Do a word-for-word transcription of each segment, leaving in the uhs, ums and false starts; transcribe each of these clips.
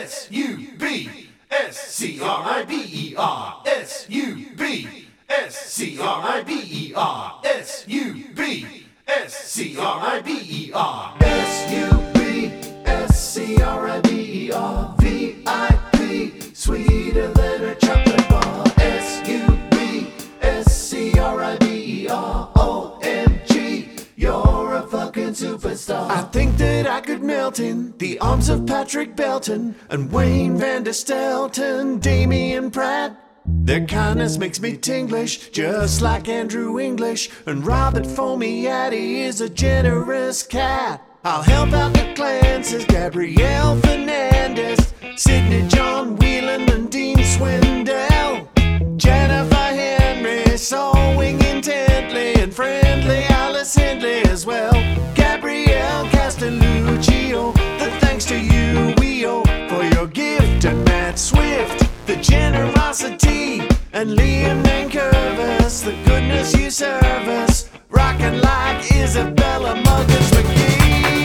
S U B S C R I B E R S U B S C R I B E R S U B S C R I B E R S U B S C R I B E R V I P, sweeter than a chocolate bar. S U B S C R I B E R O M G, you're a fucking superstar. I think that I could melt in the arms of Patrick Belton and Wayne Van der Stelton, Damian Pratt. Their kindness makes me tinglish, just like Andrew English. And Robert Fomiati is a generous cat. I'll help out the clans, says Gabrielle Fernandez, Sidney John Whelan and Dean Swindell, Jennifer Henry, sewing intently and friendly, Alice Hindley as well, Gabrielle Castelluccio, the thanks to you we owe for your gift, and Matt Swift, the generosity, and Liam Nankervis, the goodness you serve us, rockin' like Isabella Muggins McGee.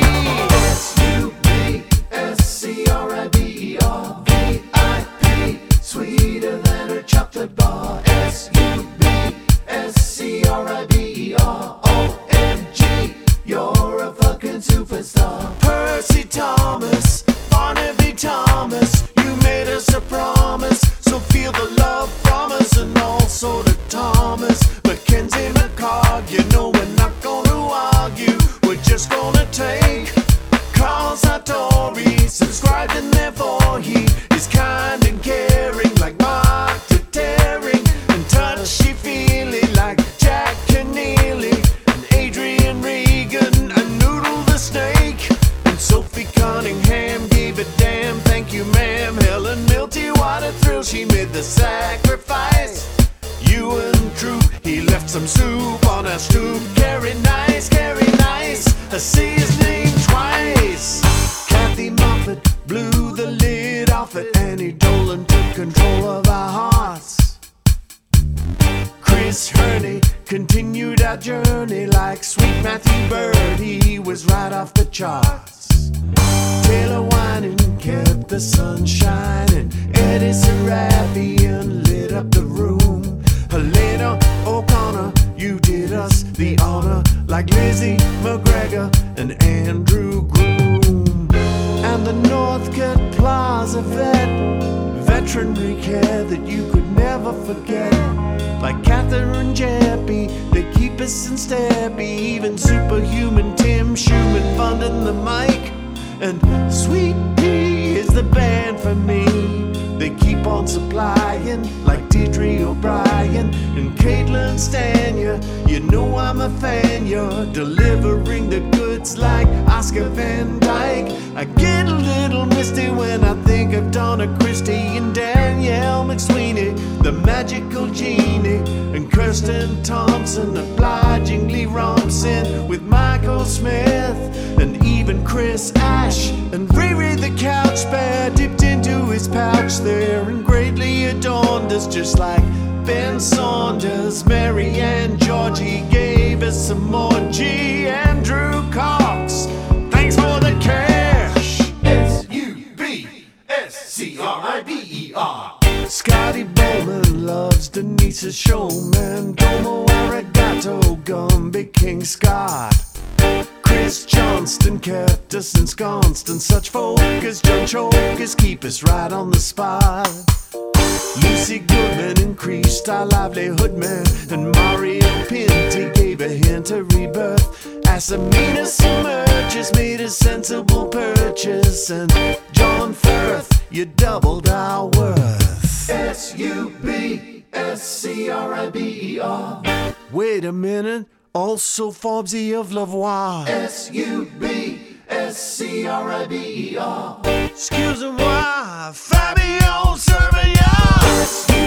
S U B S C R I B E R V I P, sweeter than a chocolate bar. S U B S C R I B E R O M G, you're a fucking superstar. Percy Thomas, Barnaby Thomas, you made us a promise, so feel the love from us. And also to Thomas Mackenzie McCord, you know we're not gonna argue, we're just gonna take Carl Sartori, subscribed and therefore he is kind and caring, like Mark Terry, and touchy-feely like Jack Keneally, and Adrian Regan, and Noodle the Snake, and Sophie Cunningham gave a damn thank you ma'am. Helen Milty, what a thrill, she made the sacrifice. Ewan Troop, he left some soup on our stoop. Carrie Nice, Carrie Nice, I see his name twice. Kathy Moffat blew the lid off it. Annie Dolan took control of our hearts. Chris Herney continued our journey like sweet Matthew Bird, he was right off the charts. Taylor Winan kept the sun shining. Eddie Serafian lit up the room. Helena O'Connor, you did us the honor, like Lizzie McGregor and Andrew Groom. And the Northcote Plaza vet, veterinary care that you could never forget, like Catherine Jeppy, they keep us in step. Even superhuman Tim Schumann funding the mic, and Sweet Pea is the band for me. They keep on supplying like Deirdre O'Brien and Caitlin Stanya. You know I'm a fan, you're delivering the goods like Oscar Van Dyke. I get a little misty when I think of Donna Christie and Danielle McSweeney, the magical genie, and Kirsten Thompson obligingly romps in with Michael Smith, and even Chris Ash, and Riri the couch bear dipped into his pouch there and greatly adorned us, just like Ben Saunders. Mary and Georgie gave us some more. G. Andrew Cox, thanks for the cash. S U B S C R I B E R. Scotty Bowman loves Denise's showman. Domo arigato, Gumby King Scott. Chris Johnston kept us ensconced in such focus. John Chokers keep us right on the spot. Lucy Goodman increased our livelihood, man, and Mario Pinty gave a hint of rebirth. Asamina Submerges made a sensible purchase, and John Firth, you doubled our worth. S U B S C R I B E R. Wait a minute, also Forbesy of Lavoie. S U B S C R I B E R. Excuse me, Fabio Servia.